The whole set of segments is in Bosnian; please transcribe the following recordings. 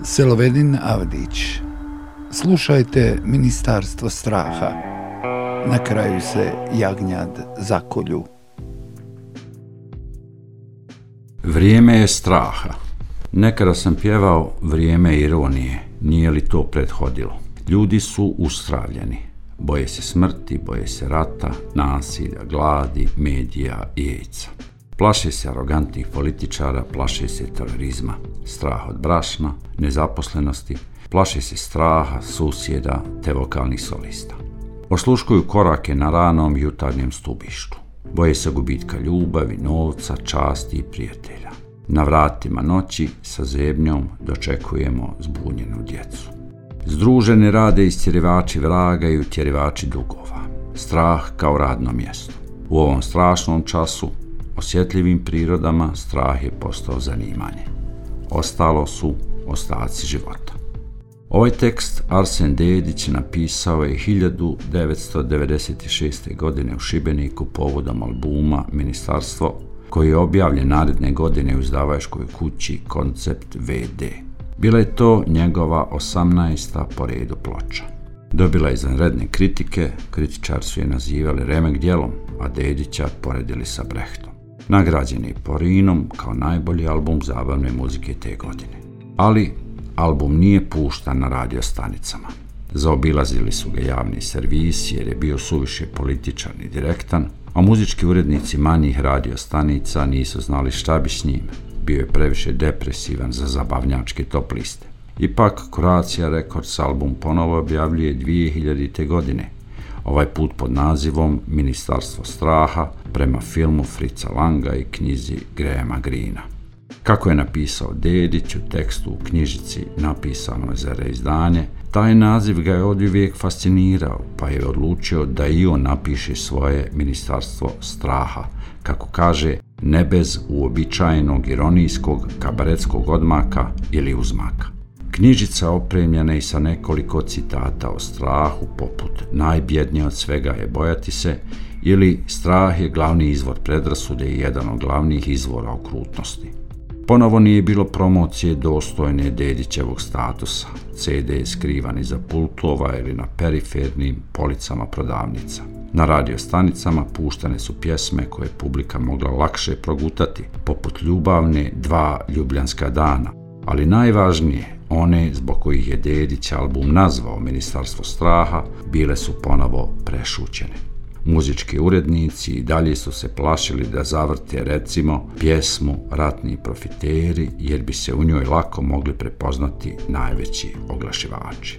Selovedin Avdić. Slušajte Ministarstvo straha. Na kraju se jagnjad zakolju. Vrijeme je straha. Nekada sam pjevao vrijeme ironije, nije li to prethodilo? Ljudi su ustravljeni. Boje se smrti, boje se rata, nasilja, gladi, medija i AIDS-a. Plaše se arogantnih političara, plaše se terorizma, strah od brašna, nezaposlenosti, plaše se straha, susjeda te vokalnih solista. Osluškuju korake na ranom jutarnjem stubištu. Boje se gubitka ljubavi, novca, časti i prijatelja. Na vratima noći sa zebnjom dočekujemo zbunjenu djecu. Združeni rade istjerivači vraga i utjerivači dugova. Strah kao radno mjesto. U ovom strašnom času, osjetljivim prirodama, strah je postao zanimanje. Ostalo su ostaci života. Ovaj tekst Arsen Dedić napisao je 1996. godine u Šibeniku povodom albuma Ministarstvo, koji je objavljen naredne godine u izdavačkoj kući Koncept VD. Bila je to njegova 18. po redu ploča. Dobila je izvanredne kritike, kritičari su je nazivali remek djelom, a Dedića poredili sa Brechtom. Nagrađen je Porinom kao najbolji album zabavne muzike te godine. Ali album nije puštan na radio stanicama. Zaobilazili su ga javni servisi jer je bio suviše političan i direktan, a muzički urednici manjih radio stanica nisu znali šta bi s njim. Bio je previše depresivan za zabavnjačke top liste. Ipak Croatia Records album ponovo objavljuje 2000. godine, ovaj put pod nazivom Ministarstvo straha prema filmu Fritza Langa i knjizi Grahama Greena. Kako je napisao Dedić u tekstu u knjižici napisano za reizdanje, taj naziv ga je oduvijek fascinirao, pa je odlučio da i on napiše svoje Ministarstvo straha, kako kaže, ne bez uobičajenog ironijskog kabaretskog odmaka ili uzmaka. Knjižica opremljena i sa nekoliko citata o strahu, poput najbjednije od svega je bojati se, ili strah je glavni izvor predrasude i jedan od glavnih izvora okrutnosti. Ponovo nije bilo promocije dostojne Dedićevog statusa. CD je skrivan iza pultova ili na perifernim policama prodavnica. Na radio stanicama puštane su pjesme koje je publika mogla lakše progutati, poput ljubavne Dva ljubljanska dana, ali najvažnije, one zbog kojih je Dedić album nazvao Ministarstvo straha, bile su ponovo prešućene. Muzički urednici i dalje su se plašili da zavrte, recimo, pjesmu Ratni profiteri, jer bi se u njoj lako mogli prepoznati najveći oglašivači.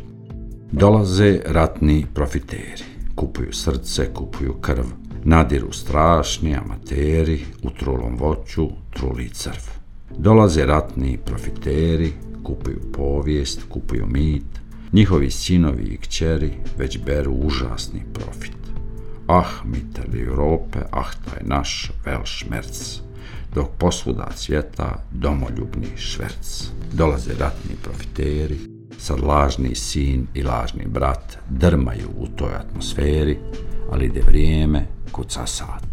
Dolaze ratni profiteri, kupuju srce, kupuju krv, nadiru strašni amateri, u trulom voću truli crv. Dolaze ratni profiteri, kupuju povijest, kupuju mit, njihovi sinovi i kćeri već beru užasni profit. Ah, miteli Europe, ah, taj naš velšmerc, dok posvuda cvjeta domoljubni šverc. Dolaze ratni profiteri, sad lažni sin i lažni brat drmaju u toj atmosferi, ali ide vrijeme, kuca sat.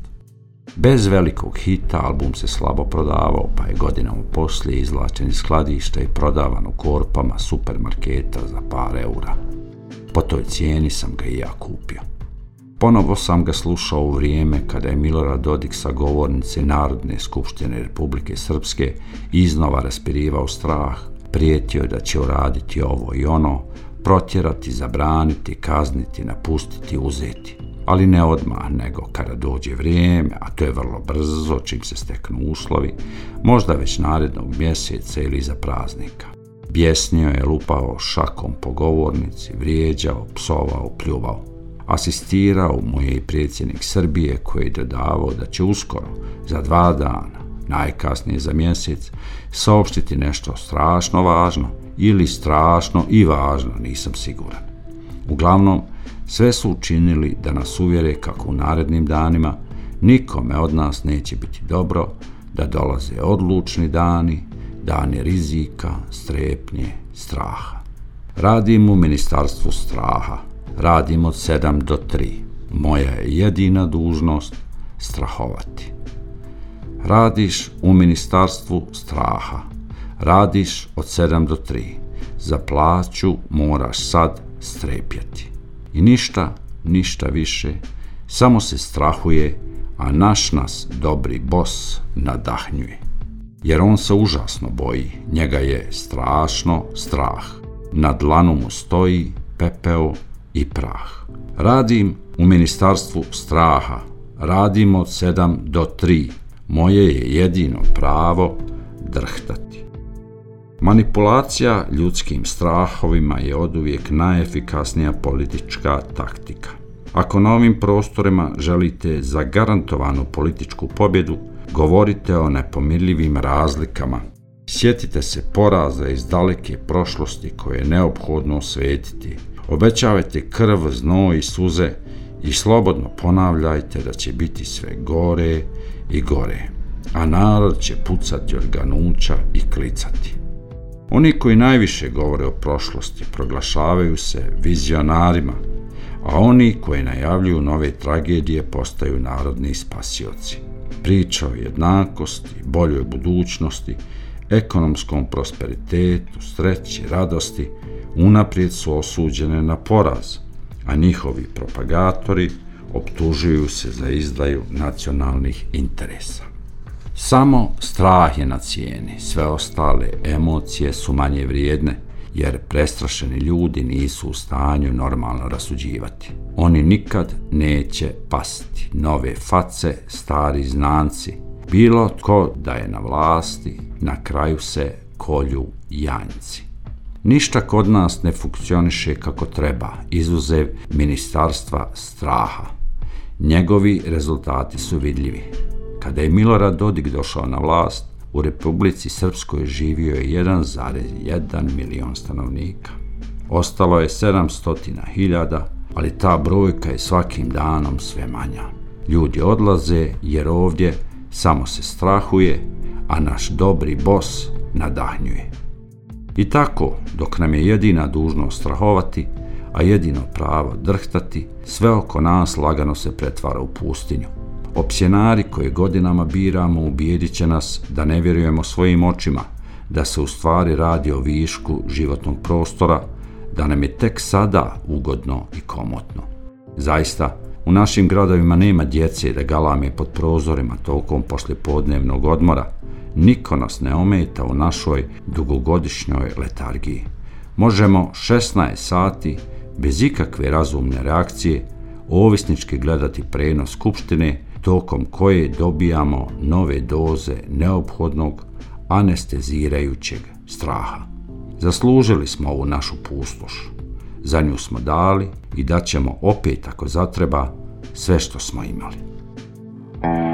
Bez velikog hita album se slabo prodavao, pa je godinama poslije izvlačen iz skladišta i prodavan u korpama supermarketa za par eura. Po toj cijeni sam ga i ja kupio. Ponovo sam ga slušao u vrijeme kada je Milorad Dodik sa govornice Narodne skupštine Republike Srpske iznova raspirivao strah, prijetio da će uraditi ovo i ono, protjerati, zabraniti, kazniti, napustiti, uzeti. Ali ne odmah, nego kada dođe vrijeme, a to je vrlo brzo, čim se steknu uslovi, možda već narednog mjeseca ili iza praznika. Bjesnio je, lupao šakom po govornici, vrijeđao, psovao, pljuvao. Asistirao mu je i predsjednik Srbije koji je dodavao da će uskoro, za 2 dana, najkasnije za mjesec, saopštiti nešto strašno važno ili strašno i važno, nisam siguran. Uglavnom, sve su učinili da nas uvjere kako u narednim danima nikome od nas neće biti dobro, da dolaze odlučni dani, dani rizika, strepnje, straha. Radim u Ministarstvu straha. Radim od 7 do 3. Moja je jedina dužnost strahovati. Radiš u Ministarstvu straha. Radiš od 7 do 3. za plaću moraš sad strepjeti. I ništa više, samo se strahuje, a naš nas dobri bos nadahnjuje. Jer on se užasno boji, njega je strašno strah. Na dlanu mu stoji pepeo i prah. Radim u ministarstvu straha, radim od 7 do 3, moje je jedino pravo drhtati. Manipulacija ljudskim strahovima je oduvijek najefikasnija politička taktika. Ako na ovim prostorima želite zagarantovanu političku pobjedu, govorite o nepomirljivim razlikama. Sjetite se poraza iz daleke prošlosti koje je neophodno osvetiti. Obećavajte krv, znoj i suze i slobodno ponavljajte da će biti sve gore i gore, a narod će pucati od ganuća i klicati. Oni koji najviše govore o prošlosti proglašavaju se vizionarima, a oni koji najavljuju nove tragedije postaju narodni spasioci. Priča o jednakosti, boljoj budućnosti, ekonomskom prosperitetu, sreći, radosti unaprijed su osuđene na poraz, a njihovi propagatori optužuju se za izdaju nacionalnih interesa. Samo strah je na cijeni, sve ostale emocije su manje vrijedne, jer prestrašeni ljudi nisu u stanju normalno rasuđivati. Oni nikad neće pasti, nove face, stari znanci. Bilo tko da je na vlasti, na kraju se kolju janjci. Ništa kod nas ne funkcioniše kako treba, izuzev ministarstva straha. Njegovi rezultati su vidljivi. Kada je Milorad Dodik došao na vlast, u Republici Srpskoj živio je 1,1 milion stanovnika. Ostalo je 700.000, ali ta brojka je svakim danom sve manja. Ljudi odlaze jer ovdje samo se strahuje, a naš dobri bos nadahnjuje. I tako, dok nam je jedina dužnost strahovati, a jedino pravo drhtati, sve oko nas lagano se pretvara u pustinju. Opsjenari koje godinama biramo ubijedit će nas da ne vjerujemo svojim očima, da se u stvari radi o višku životnog prostora, da nam je tek sada ugodno i komotno. Zaista, u našim gradovima nema djece da galame pod prozorima tokom poslijepodnevnog odmora. Niko nas ne ometa u našoj dugogodišnjoj letargiji. Možemo 16 sati, bez ikakve razumne reakcije, ovisnički gledati prenos skupštine, tokom koje dobijamo nove doze neophodnog anestezirajućeg straha. Zaslužili smo ovu našu pustoš. Za nju smo dali i daćemo opet ako zatreba sve što smo imali.